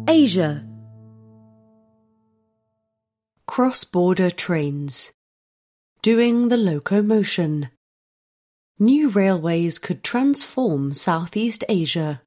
Asia. Cross-border trains. Doing the locomotion. New railways could transform Southeast Asia.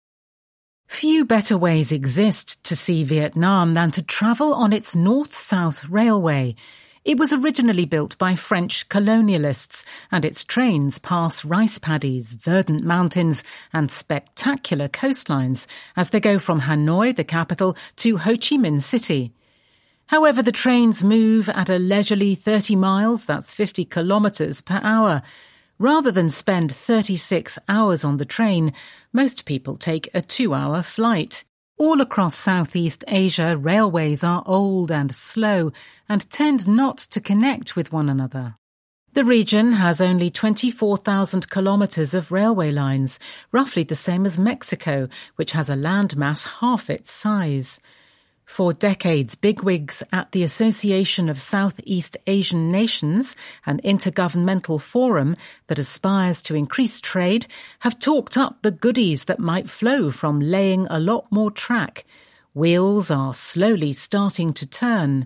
Few better ways exist to see Vietnam than to travel on its north-south railway. It was originally built by French colonialists, and its trains pass rice paddies, verdant mountains, and spectacular coastlines as they go from Hanoi, the capital, to Ho Chi Minh City. However, the trains move at a leisurely 30 miles, that's 50 kilometres per hour. Rather than spend 36 hours on the train, most people take a 2-hour flight. All across Southeast Asia, railways are old and slow and tend not to connect with one another. The region has only 24,000 kilometres of railway lines, roughly the same as Mexico, which has a landmass half its size. For decades, bigwigs at the Association of Southeast Asian Nations, an intergovernmental forum that aspires to increase trade, have talked up the goodies that might flow from laying a lot more track. Wheels are slowly starting to turn.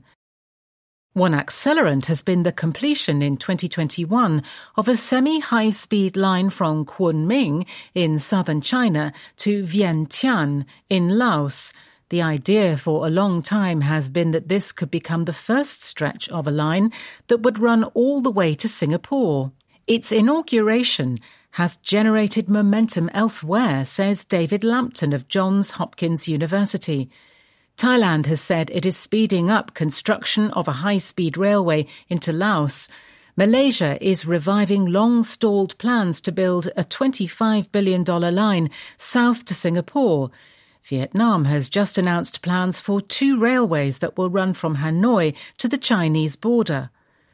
One accelerant has been the completion in 2021 of a semi-high-speed line from Kunming in southern China to Vientiane in Laos. The idea for a long time has been that this could become the first stretch of a line that would run all the way to Singapore. Its inauguration has generated momentum elsewhere, says David Lampton of Johns Hopkins University. Thailand has said it is speeding up construction of a high-speed railway into Laos. Malaysia is reviving long-stalled plans to build a $25 billion line south to Singapore. Vietnam has just announced plans for 2 railways that will run from Hanoi to the Chinese border.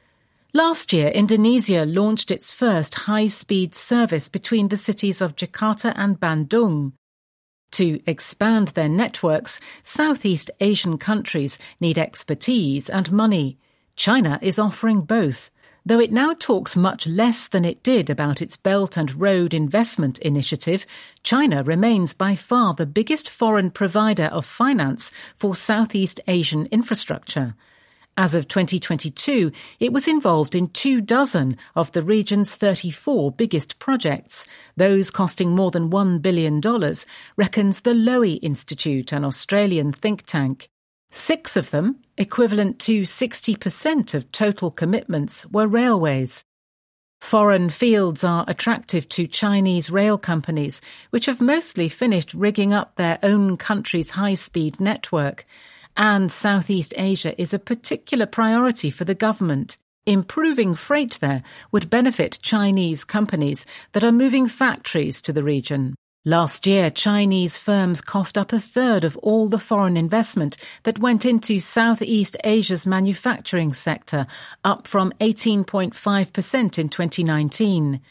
Last year, Indonesia launched its first high-speed service between the cities of Jakarta and Bandung. To expand their networks, Southeast Asian countries need expertise and money. China is offering both. Though it now talks much less than it did about its Belt and Road Investment Initiative, China remains by far the biggest foreign provider of finance for Southeast Asian infrastructure. As of 2022, it was involved in 24 of the region's 34 biggest projects, those costing more than $1 billion, reckons the Lowy Institute, an Australian think tank. 6 of them, equivalent to 60% of total commitments, were railways. Foreign fields are attractive to Chinese rail companies, which have mostly finished rigging up their own country's high-speed network. And Southeast Asia is a particular priority for the government. Improving freight there would benefit Chinese companies that are moving factories to the region. Last year, Chinese firms coughed up a third of all the foreign investment that went into Southeast Asia's manufacturing sector, up from 18.5% in 2019.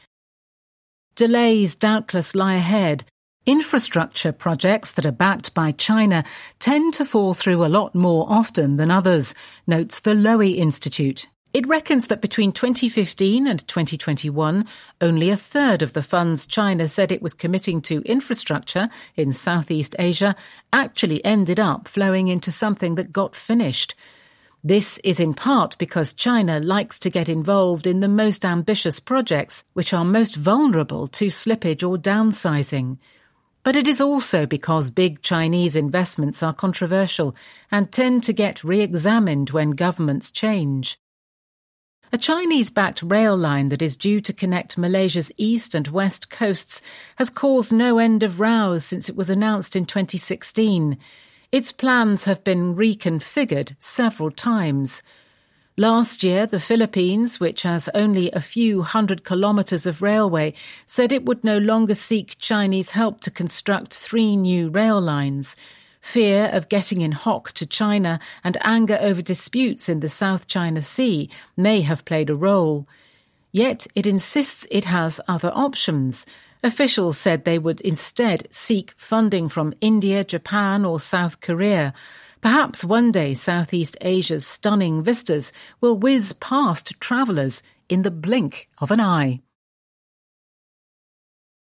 Delays doubtless lie ahead. Infrastructure projects that are backed by China tend to fall through a lot more often than others, notes the Lowy Institute. It reckons that between 2015 and 2021, only a third of the funds China said it was committing to infrastructure in Southeast Asia actually ended up flowing into something that got finished. This is in part because China likes to get involved in the most ambitious projects, which are most vulnerable to slippage or downsizing. But it is also because big Chinese investments are controversial and tend to get re-examined when governments change. A Chinese-backed rail line that is due to connect Malaysia's east and west coasts has caused no end of rows since it was announced in 2016. Its plans have been reconfigured several times. Last year, the Philippines, which has only a few hundred kilometres of railway, said it would no longer seek Chinese help to construct 3 new rail lines. Fear of getting in hock to China and anger over disputes in the South China Sea may have played a role. Yet it insists it has other options. Officials said they would instead seek funding from India, Japan or South Korea. Perhaps one day Southeast Asia's stunning vistas will whiz past travellers in the blink of an eye.